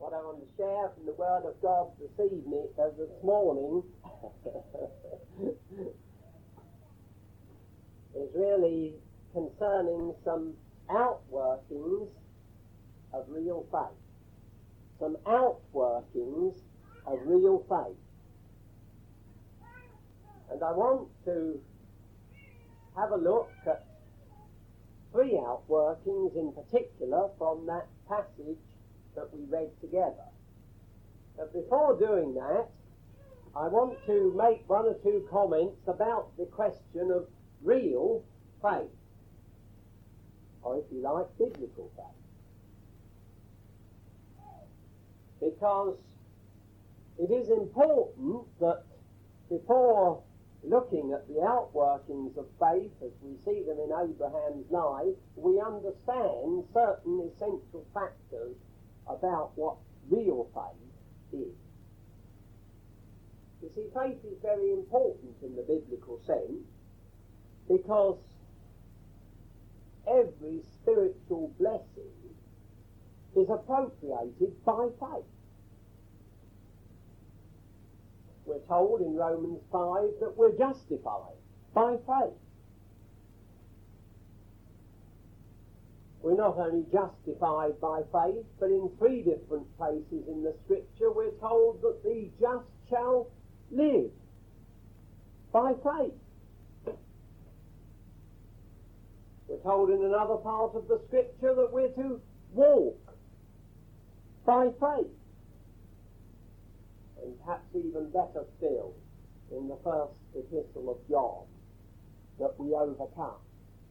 what I want to share from the Word of God this morning is really concerning some outworkings of real faith. Some outworkings of real faith. And I want to have a look at three outworkings in particular from that passage that we read together. But before doing that, I want to make one or two comments about the question of real faith, or if you like, biblical faith. Because it is important that before looking at the outworkings of faith as we see them in Abraham's life, we understand certain essential factors about what real faith is. You see, faith is very important in the biblical sense because every spiritual blessing is appropriated by faith. We're told in Romans 5 that we're justified by faith. We're not only justified by faith, but in three different places in the Scripture we're told that the just shall live by faith. We're told in another part of the Scripture that we're to walk by faith. And perhaps even better still, in the first epistle of John, that we overcome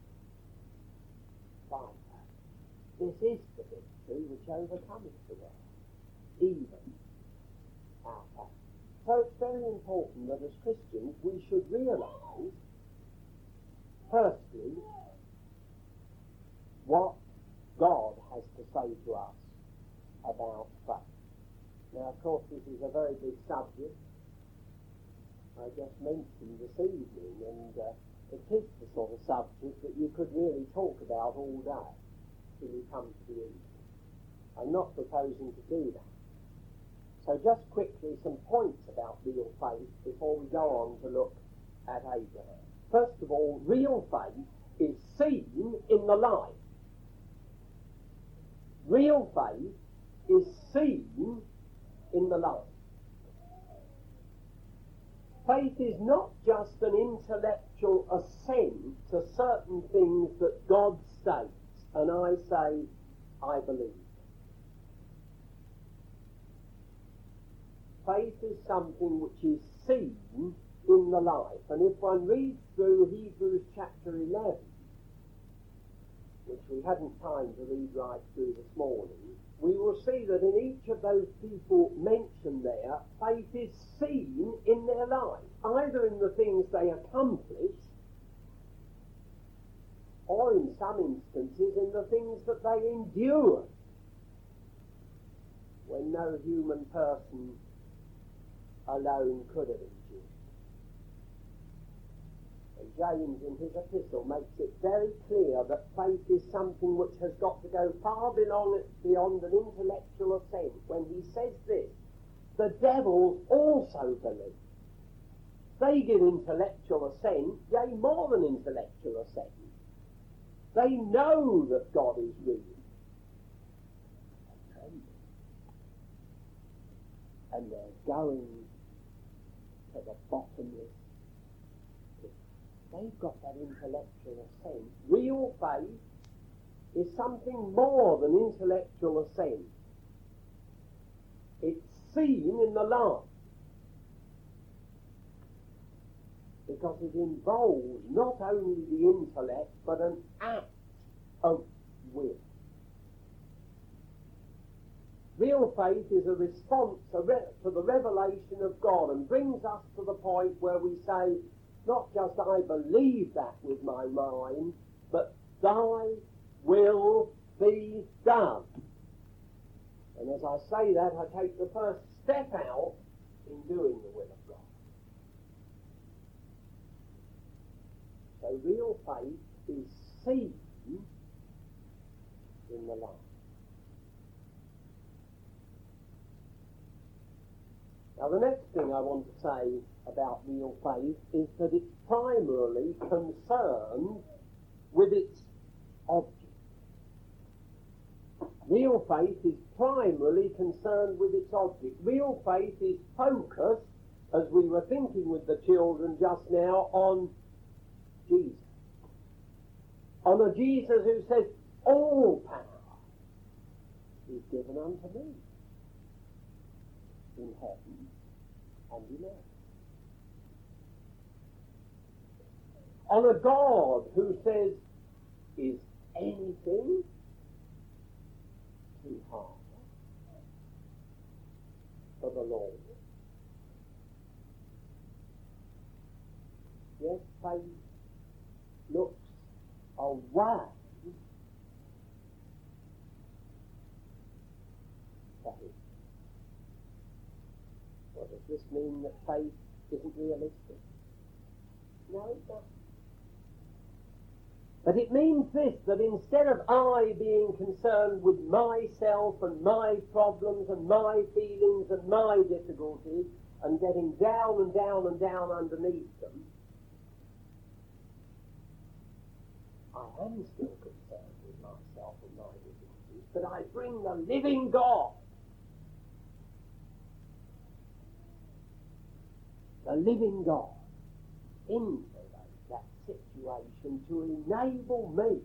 by faith. This is the victory which overcometh the world, even our faith. So it's very important that as Christians we should realise, firstly, what God has to say to us about faith. Now, of course, this is a very big subject. I just mentioned this evening, and it is the sort of subject that you could really talk about all day till you come to the evening. I'm not proposing to do that. So just quickly, some points about real faith before we go on to look at Abraham. First of all, real faith is seen in the life. Real faith is seen in the life. Faith is not just an intellectual assent to certain things that God states, and I say, I believe. Faith is something which is seen in the life, and if one reads through Hebrews chapter 11, which we hadn't time to read right through this morning, we will see that in each of those people mentioned there, faith is seen in their life, either in the things they accomplish, or in some instances in the things that they endure, when no human person alone could have endured. And James in his epistle makes it very clear that faith is something which has got to go far beyond an intellectual assent when he says this: the devils also believe. They give intellectual assent, yea, more than intellectual assent. They know that God is real. They tremble. And they're going to the bottomless pit. They've got that intellectual assent. Real faith is something more than intellectual assent. It's seen in the life, because it involves not only the intellect but an act of will. Real faith is a response to the revelation of God, and brings us to the point where we say, not just I believe that with my mind, but thy will be done. And as I say that, I take the first step out in doing the will of God. So real faith is seen in the life. Now, the next thing I want to say about real faith is that it's primarily concerned with its object. Real faith is primarily concerned with its object. Real faith is focused, as we were thinking with the children just now, on Jesus. On a Jesus who says, all power is given unto me in heaven and in earth. On a God who says, is anything too hard for the Lord? Yes, faith looks away for him. Well, does this mean that faith isn't realistic? No, it doesn't. But it means this, that instead of I being concerned with myself and my problems and my feelings and my difficulties and getting down and down and down underneath them, I am still concerned with myself and my difficulties, but I bring the living God, into that situation to enable me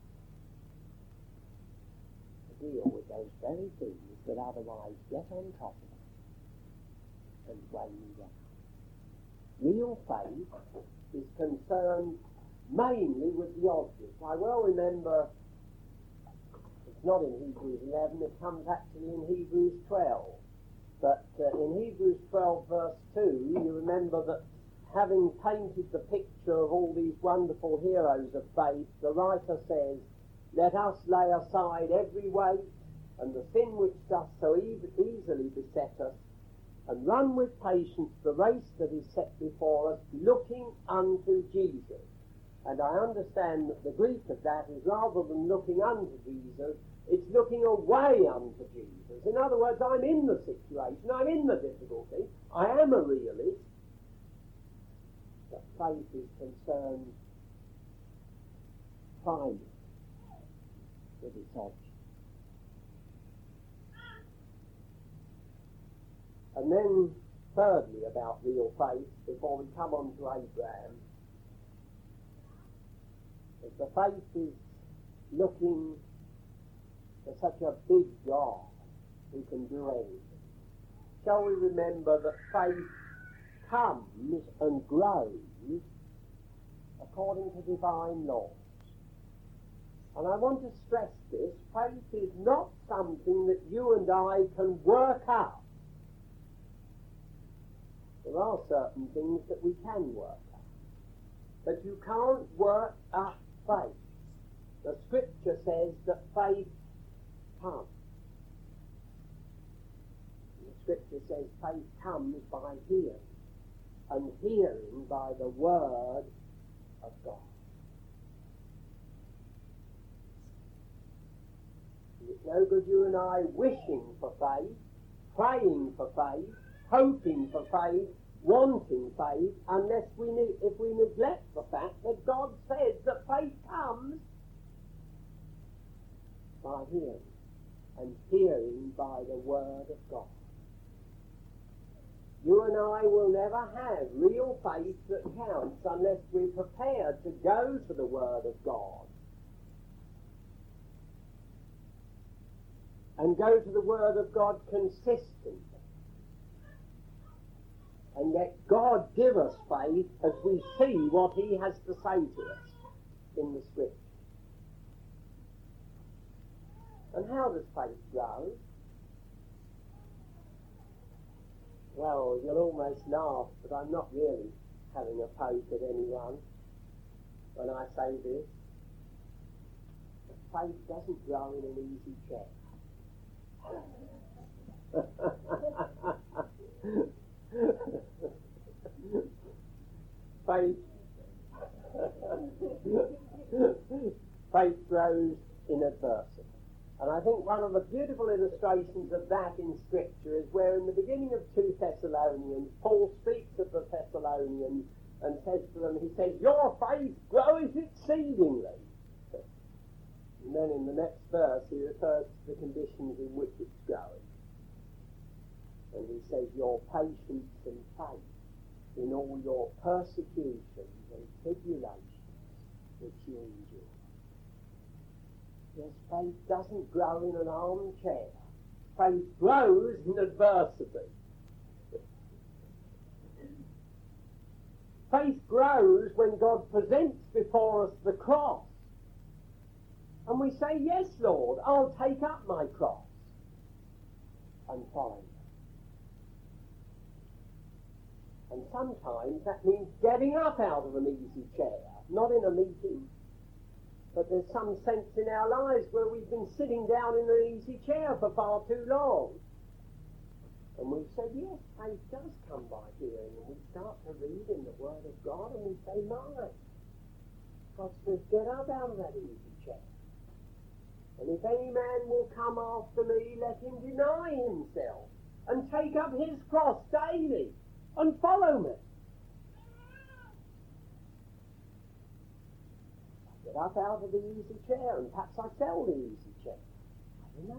to deal with those very things that otherwise get on top of me and weigh me down. Real faith is concerned mainly with the object. I well remember, it's not in Hebrews 11, it comes actually in Hebrews 12. But in Hebrews 12 verse 2, you remember that having painted the picture of all these wonderful heroes of faith, the writer says, let us lay aside every weight and the sin which doth so easily beset us, and run with patience the race that is set before us, looking unto Jesus. And I understand that the Greek of that is rather than looking unto Jesus, it's looking away unto Jesus. In other words, I'm in the situation, I'm in the difficulty, I am a realist, but faith is concerned primarily with its object. And then, thirdly, about real faith, before we come on to Abraham, is the faith is looking for such a big God who can do anything. Shall we remember that faith comes and grows according to divine laws? And I want to stress this, faith is not something that you and I can work out. There are certain things that we can work out, but you can't work up faith. The Scripture says that faith comes. The Scripture says faith comes by hearing, and hearing by the Word of God. It's no good you and I wishing for faith, praying for faith, hoping for faith, wanting faith, unless if we neglect the fact that God says that faith comes by hearing, and hearing by the Word of God. You and I will never have real faith that counts unless we're prepared to go to the Word of God and go to the Word of God consistently and let God give us faith as we see what He has to say to us in the Scripture. And how does faith grow? Well, you'll almost laugh, but I'm not really having a poke at anyone when I say this. But faith doesn't grow in an easy chair. Faith grows in adversity. And I think one of the beautiful illustrations of that in Scripture is where in the beginning of 2 Thessalonians, Paul speaks of the Thessalonians and says to them, he says, your faith grows exceedingly. And then in the next verse he refers to the conditions in which it's growing. And he says, your patience and faith in all your persecutions and tribulations which you endure. Yes, faith doesn't grow in an armchair. Faith grows in adversity. Faith grows when God presents before us the cross. And we say, yes, Lord, I'll take up my cross and follow you. And sometimes that means getting up out of an easy chair, not in a meeting, but there's some sense in our lives where we've been sitting down in an easy chair for far too long. And we've said, yes, faith does come by hearing, and we start to read in the Word of God, and we say, my, God says, get up out of that easy chair. And if any man will come after me, let him deny himself and take up his cross daily and follow me. I get up out of the easy chair, and perhaps I sell the easy chair. I don't know.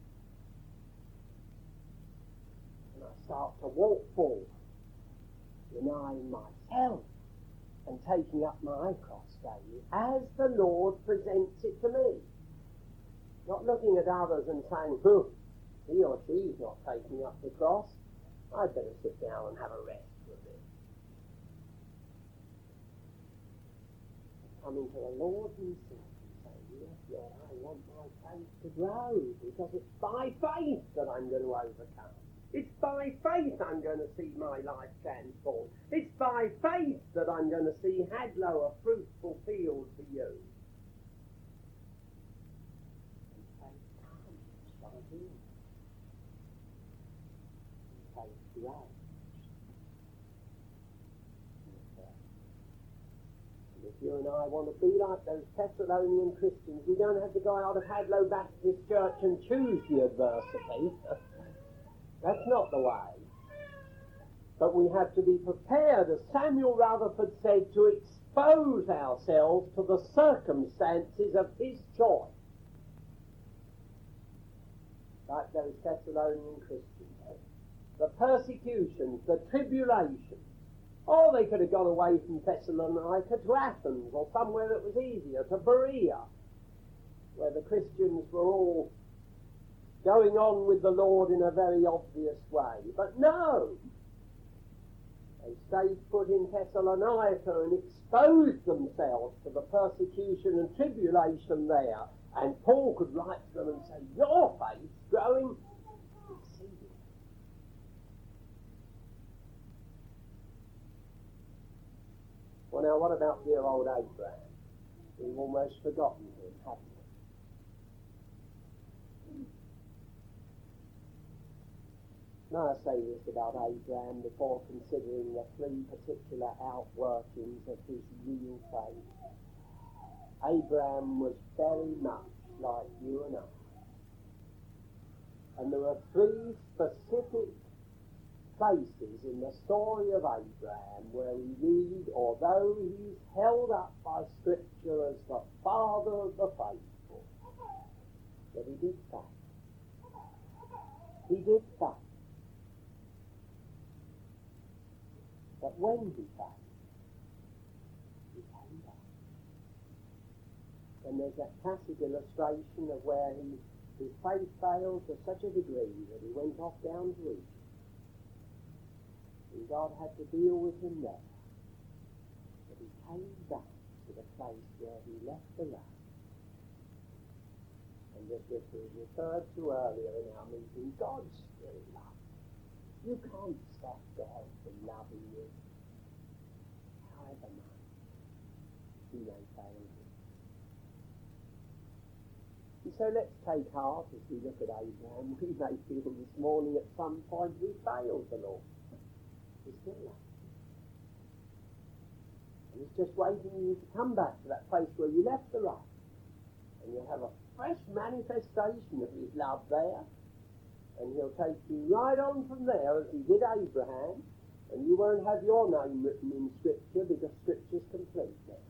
And I start to walk forward, denying myself and taking up my cross daily as the Lord presents it to me. Not looking at others and saying, he or she is not taking up the cross. I'd better sit down and have a rest for a bit. Coming to the Lord himself and saying, yes, Lord, I want my faith to grow, because it's by faith that I'm going to overcome. It's by faith I'm going to see my life transformed. It's by faith that I'm going to see Hadlow a fruitful field for you. And faith comes by hearing. Faith grows. And if you and I want to be like those Thessalonian Christians, we don't have to go out of Hadlow Baptist Church and choose the adversity. That's not the way. But we have to be prepared, as Samuel Rutherford said, to expose ourselves to the circumstances of his choice. Like those Thessalonian Christians. The persecutions, the tribulations. Oh, they could have gone away from Thessalonica to Athens, or somewhere that was easier, to Berea, where the Christians were all going on with the Lord in a very obvious way. But no, they stayed put in Thessalonica and exposed themselves to the persecution and tribulation there. And Paul could write to them and say, your faith's growing exceedingly. Well, now, what about dear old Abraham? We've almost forgotten him, haven't we? Now I say this about Abraham before considering the three particular outworkings of his real faith. Abraham was very much like you and I. And there are three specific places in the story of Abraham where we read, although he's held up by Scripture as the father of the faithful, that he did faith. He did faith. But when he failed, he came back. And there's that classic illustration of where his faith failed to such a degree that he went off down to Egypt. And God had to deal with him there. But he came back to the place where he left the land. And as this was referred to earlier in our meeting, God still loves. You can't stop God from loving you, however much he may fail you. And so let's take heart as we look at Abraham. We may feel this morning at some point we failed the Lord. He still loves you. And he's just waiting you to come back to that place where you left the right. And you'll have a fresh manifestation of his love there. And he'll take you right on from there, as he did Abraham, and you won't have your name written in Scripture, because Scripture's complete now.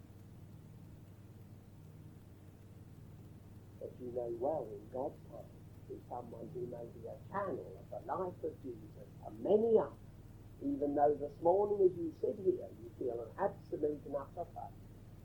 But you know well, in God's time, is someone who may be a channel of the life of Jesus for many others, even though this morning as you sit here, you feel an absolute and utter faith.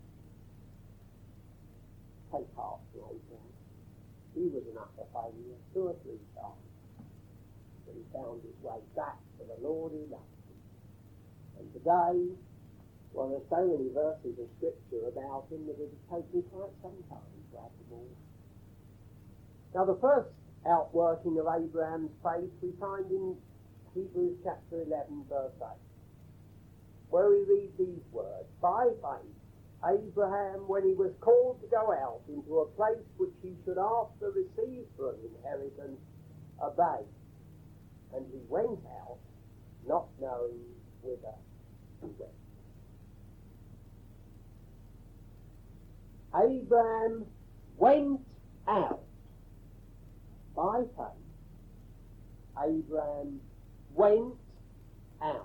Take heart from Abraham. He was an utter failure 2 or 3 times, but he found his way back to the Lord who loved him. And today, well, there's so many verses of Scripture about him that it has taken me quite some time to have them all. Now, the first outworking of Abraham's faith we find in Hebrews chapter 11, verse 8, where we read these words: by faith, Abraham, when he was called to go out into a place which he should after receive for an inheritance, obeyed. And he went out, not knowing whither he went. Abraham went out by faith. Abraham went out.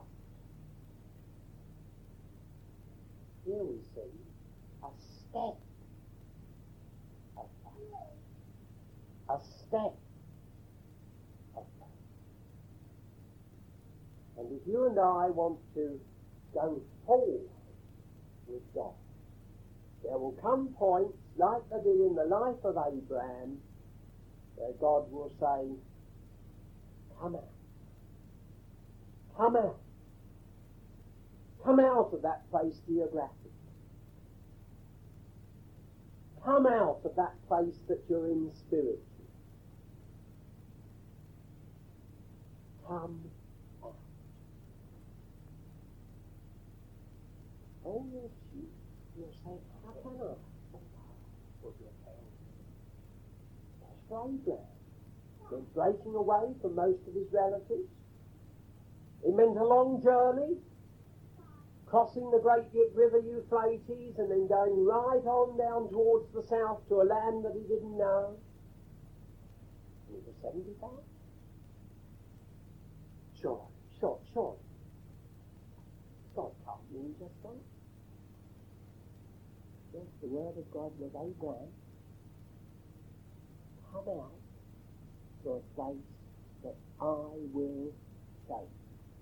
Here we see a step of faith. A step of faith. And if you and I want to go forward with God, there will come points, like they did in the life of Abraham, where God will say, come out. Come out. Come out of that place geographically. Come out of that place that you're in spiritually. Come out. Oh, yes, you'll say, how can I? Well, you'll tell me. That's for Abraham. He's breaking away from most of his relatives. It meant a long journey, crossing the great river Euphrates and then going right on down towards the south to a land that he didn't know. And he was 75. Sure. God can't mean just that. Yes, the word of God was Abraham, come out to a place that I will show you.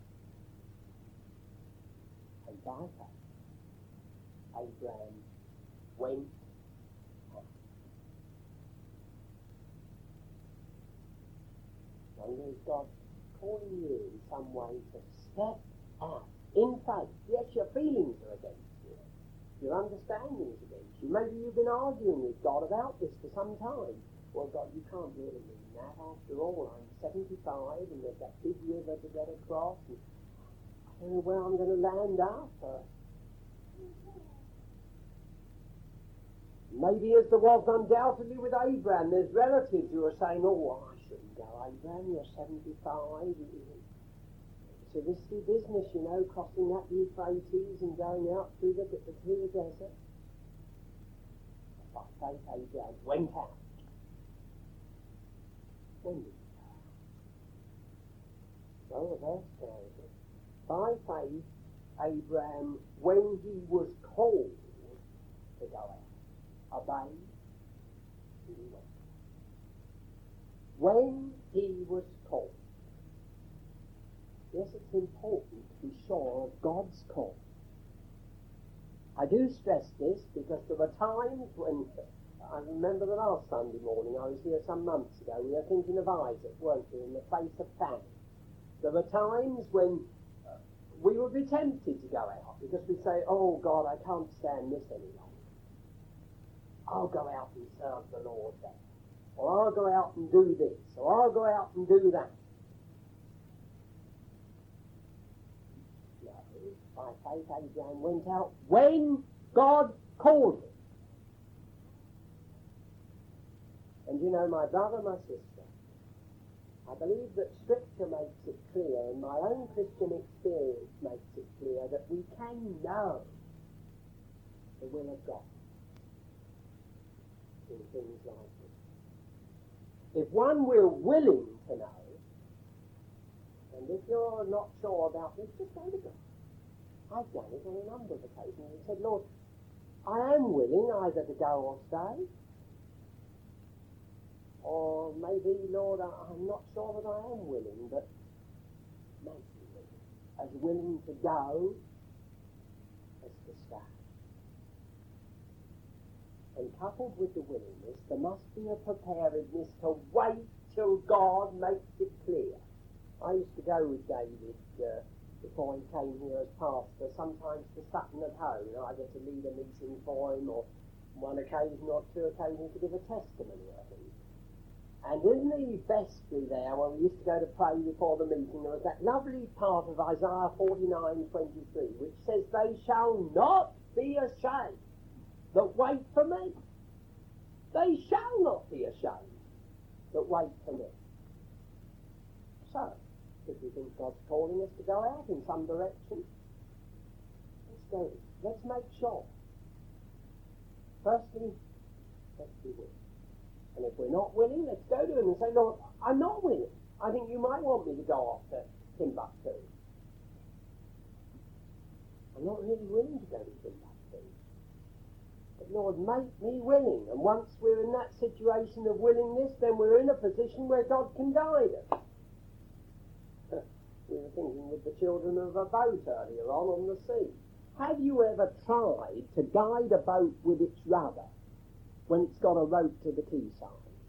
And by faith, Abraham went out. Wonder if God's calling you in some way to step out in faith. Yes, your feelings are against you. Your understanding is against you. Maybe you've been arguing with God about this for some time. Well, God, you can't really mean that. After all, I'm 75 and there's that big river to get across. And I don't know where I'm going to land up. Maybe as there was undoubtedly with Abraham, there's relatives who are saying, oh, I shouldn't go, Abraham, you're 75. It's a risky business, you know, crossing that Euphrates and going out through the desert. By faith, Abraham went out. When did he go out? Well, the verse tells us, by faith, Abraham, when he was called to go out, obeyed, and he went. When he was called. Yes, it's important to be sure of God's call. I do stress this because there were times when, I remember the last Sunday morning, I was here some months ago, we were thinking of Isaac, weren't we, in the place of famine. There were times when we would be tempted to go out because we'd say, oh God, I can't stand this any longer. I'll go out and serve the Lord then. Or I'll go out and do this. Or I'll go out and do that. No, by faith Abraham went out when God called him. And you know, my brother, my sister, I believe that Scripture makes it clear, and my own Christian experience makes it clear, that we can know the will of God. in things like this. If one were willing to know, and if you're not sure about this, just go to God. I've done it on a number of occasions and said, Lord, I am willing either to go or stay, or maybe, Lord, I'm not sure that I am willing, but make me willing. As willing to go as to stay. And coupled with the willingness, there must be a preparedness to wait till God makes it clear. I used to go with David before he came here as pastor, sometimes to Sutton at home, either to lead a meeting for him, or one occasion or two occasions to give a testimony, I think. And in the vestry there, where we used to go to pray before the meeting, there was that lovely part of Isaiah 49:23, which says, they shall not be ashamed that wait for me. They shall not be ashamed that wait for me. So, if we think God's calling us to go out in some direction, let's go. Let's make sure. Firstly, let's be willing. And if we're not willing, let's go to him and say, Lord, I'm not willing. I think you might want me to go off to Timbuktu. I'm not really willing to go to Timbuktu. But Lord, make me willing. And once we're in that situation of willingness, then we're in a position where God can guide us. We were thinking with the children of a boat earlier on the sea. Have you ever tried to guide a boat with its rudder when it's got a rope to the quayside?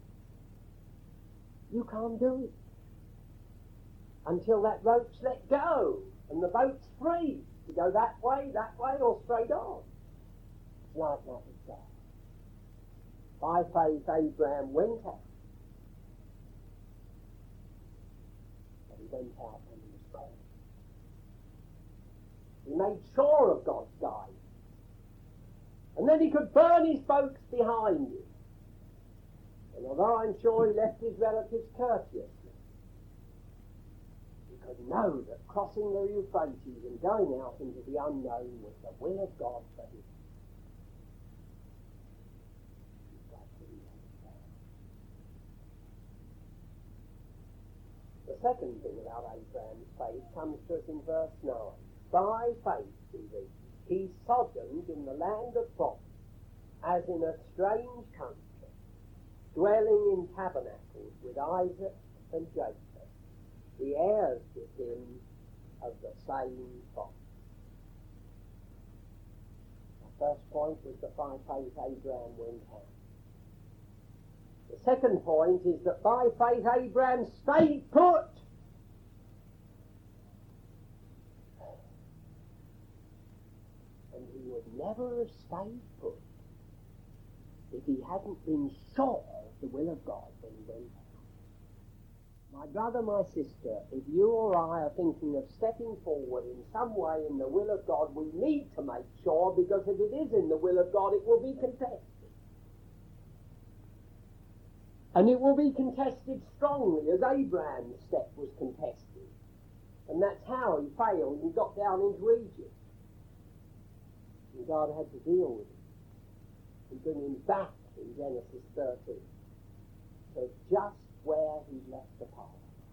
You can't do it until that rope's let go and the boat's free to go that way, or straight on. It's like that with God. By faith, Abraham went out. But he went out when he was called. He made sure of God's guidance. And then he could burn his boats behind him. And although I'm sure he left his relatives courteously, he could know that crossing the Euphrates and going out into the unknown was the will of God for him. The second thing about Abraham's faith comes to us in verse 9. By faith, we read, he sojourned in the land of promise, as in a strange country, dwelling in tabernacles with Isaac and Jacob, the heirs with him of the same promise. The first point was that by faith Abraham went out. The second point is that by faith Abraham stayed put. And he would never have stayed put if he hadn't been sure of the will of God when he went out. My brother, my sister, if you or I are thinking of stepping forward in some way in the will of God, we need to make sure, because if it is in the will of God, it will be contested. And it will be contested strongly, as Abraham's step was contested. And that's how he failed and got down into Egypt. And God had to deal with it and bring him back in Genesis 13 to just where he left the path.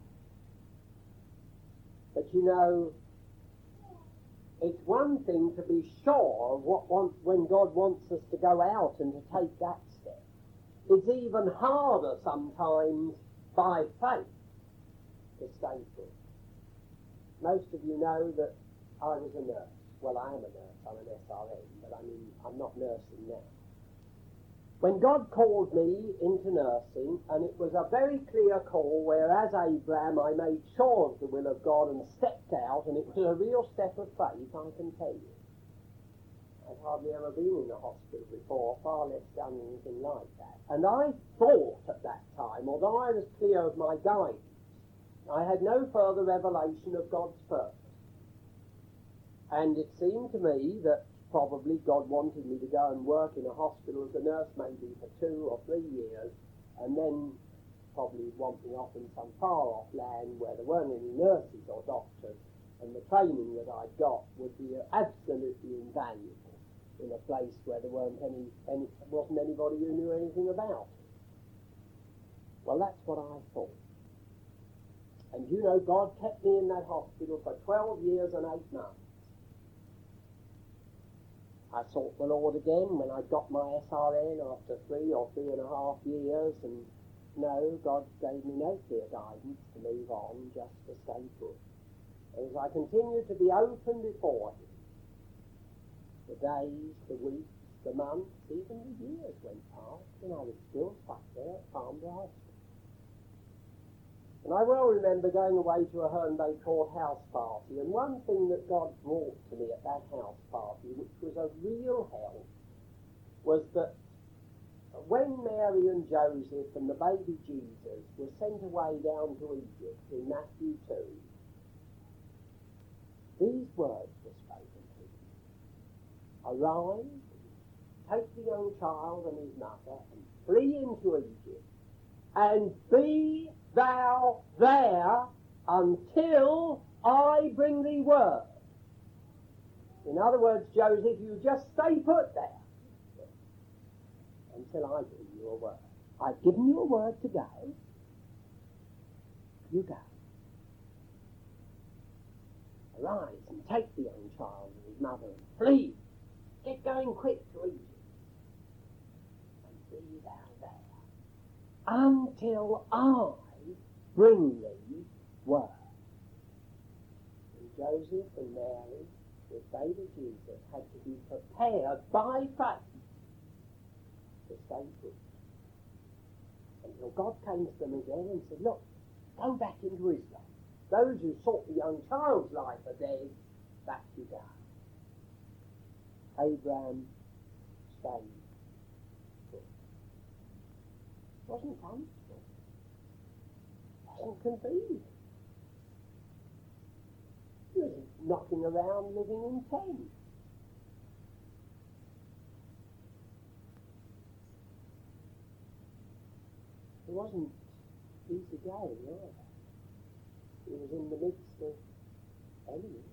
But you know, it's one thing to be sure of when God wants us to go out and to take that step. It's even harder sometimes by faith to stay put. Most of you know that I was a nurse. Well, I am a nurse. I'm an SRN, but I'm not nursing now. When God called me into nursing, and it was a very clear call, whereas Abraham, I made sure of the will of God and stepped out, and it was a real step of faith, I can tell you. I'd hardly ever been in a hospital before, far less done anything like that. And I thought at that time, although I was clear of my guidance, I had no further revelation of God's purpose. And it seemed to me that probably God wanted me to go and work in a hospital as a nurse maybe for 2 or 3 years, and then probably want me off in some far-off land where there weren't any nurses or doctors, and the training that I'd got would be absolutely invaluable in a place where there wasn't anybody who knew anything about it. Well, that's what I thought. And you know, God kept me in that hospital for 12 years and 8 months. I sought the Lord again when I got my SRN after 3 or 3.5 years, and no, God gave me no clear guidance to move on, just to stay put. And as I continued to be open before Him, the days, the weeks, the months, even the years went past, and I was still stuck there at Farnborough Hospital. And I well remember going away to a Herne Bay Court house party, and one thing that God brought to me at that house party, which was a real help, was that when Mary and Joseph and the baby Jesus were sent away down to Egypt in Matthew 2, these words were spoken to them. Arise, take the young child and his mother, and flee into Egypt, and be thou there until I bring thee word. In other words, Joseph, you just stay put there until I bring you a word. I've given you a word to go. You go. Arise and take the young child and his mother and flee. Get going quick to Egypt. And be thou there until I bring thee word. And Joseph and Mary, with baby Jesus, had to be prepared by faith to stay put. Until God came to them again and said, look, go back into Israel. Those who sought the young child's life are dead, back you go. Abraham stayed put. It wasn't comfortable. Wasn't convenient. He was knocking around living in tents. It wasn't easy going either. He was in the midst of enemies.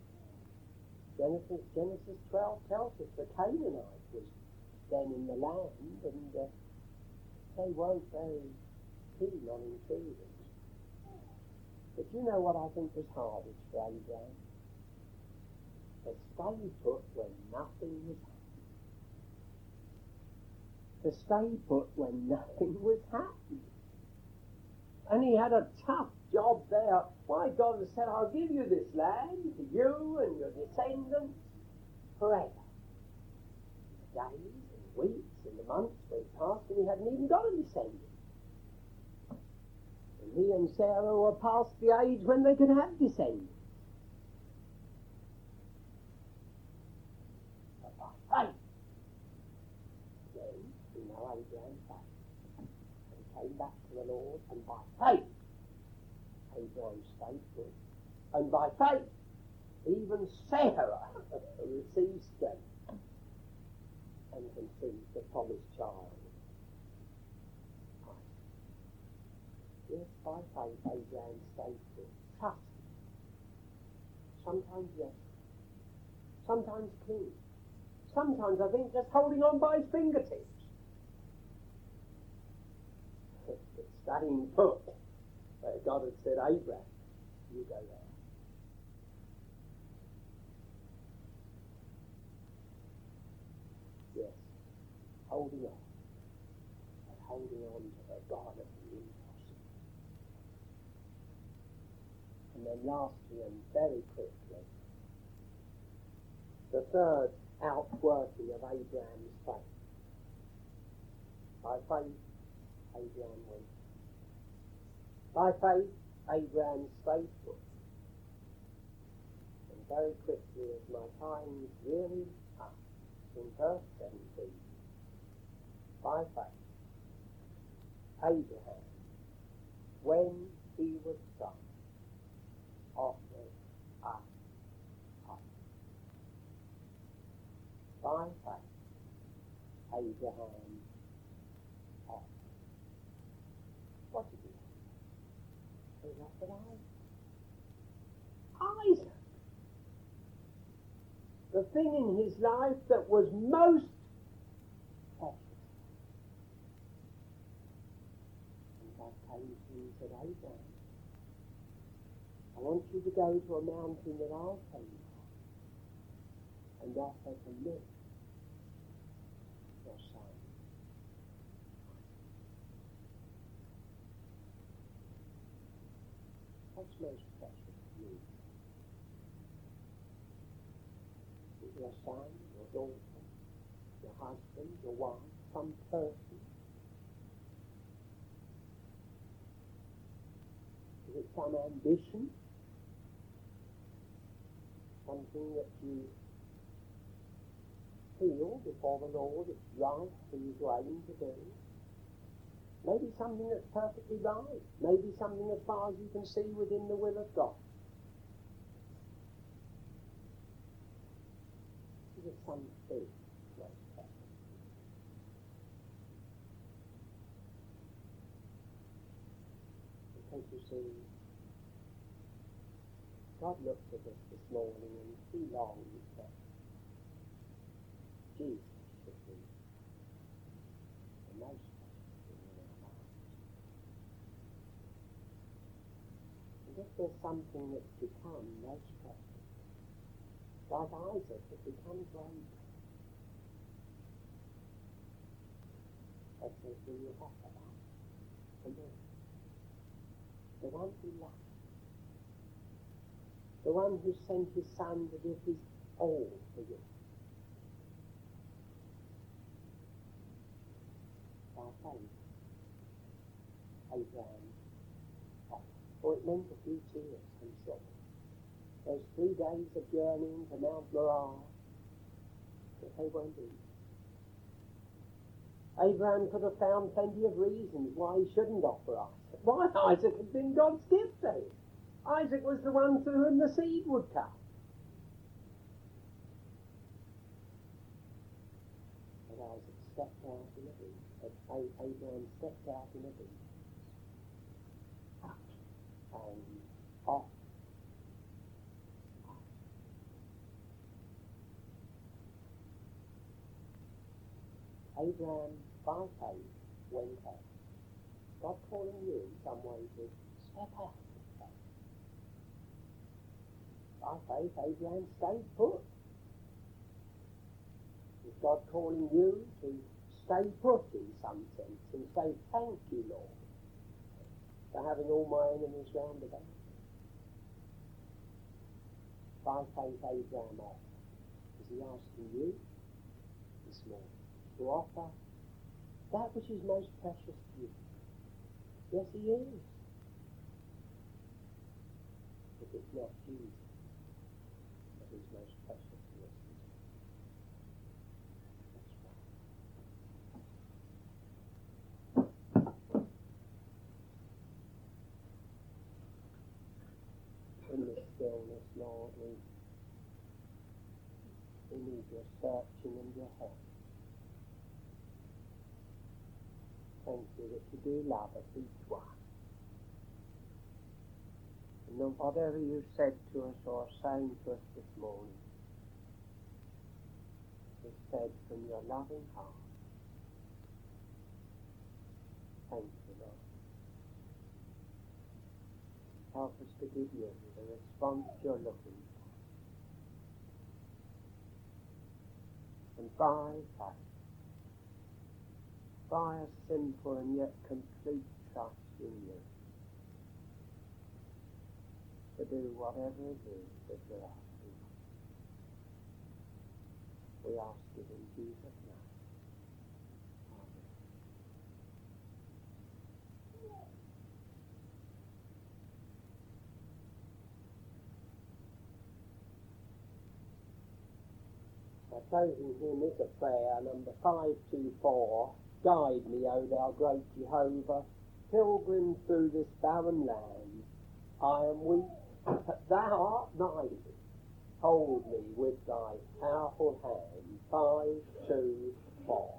Genesis 12 tells us the Canaanite was then in the land, and they weren't very keen on intruders. But you know what I think was hardest for Abraham? To stay put when nothing was happening. To stay put when nothing was happening. And he had a tough job there. Why, God has said, I'll give you this land to you and your descendants forever. The days and weeks and the months went past and he hadn't even got a descendant. And he and Sarah were past the age when they could have descendants. But by faith, then, we know Abraham's faith. He came back to the Lord, and by faith, Abraham stayed put. And by faith, even Sarah received strength and conceived the promised child. Yes, by faith, Abraham stayed put. Trust. Sometimes yes. Sometimes cling. Sometimes, I think, just holding on by his fingertips. But staying put. God had said, Abraham, you go there. Yes, holding on. But holding on to the God of the impossible. And then lastly, and very quickly, the third outworking of Abraham's faith. By faith, Abraham went. By faith, Abraham stayed put. And very quickly, as my time is really up, in verse 17, by faith, Abraham, when he was son, offered up Isaac. By faith, Abraham offered. What did he offer? He offered Isaac. Isaac! The thing in his life that was most precious. And God came to him and said, Abraham, I want you to go to a mountain that I'll tell you of, and offer to me your son. What's most precious to you? Is your son, your daughter, your husband, your wife, some person? Is it some ambition? Something that you feel before the Lord it's right for you to aim to do? Maybe something that's perfectly right. Maybe something as far as you can see within the will of God. Is it something like that? Because you see, God looked at us this morning and He longs that Jesus should be the most precious thing in our lives. And if there's something that's become most precious, like Isaac, it becomes great. God says, will you offer that to me? The one who loves, the one who sent his son to give his all for you. By faith, Abraham offered. For it meant a few tears, I'm sure. Those 3 days of journeying to Mount Moriah, but they weren't easy. Abraham could have found plenty of reasons why he shouldn't offer Isaac. Why Isaac had been God's gift to him. Isaac was the one through whom the seed would come. But Isaac stepped out in obedience. Abraham stepped out in obedience. And off. Abraham, by faith, went out. God calling you in some way to step out in faith. By faith, Abraham stayed put. Is God calling you to stay put in some sense and say, thank you, Lord, for having all my enemies round about me? By faith, Abraham offered. Is he asking you this morning to offer that which is most precious to you? Yes, he is. But it's not Jesus that is most precious to us. That's right. In this stillness, Lord, we need your searching and your help. Thank you that you do love us, each one. And that whatever you said to us or are saying to us this morning is said from your loving heart. Thank you, Lord. Help us to give you the response you're looking for. And by faith, by a simple and yet complete trust in you, to do whatever it is that you're asking. We ask it in Jesus' name. Amen. Our closing hymn is a prayer, number 524. Guide me, O thou great Jehovah, pilgrim through this barren land. I am weak, but thou art mighty. Hold me with thy powerful hand. 5, 2, 4.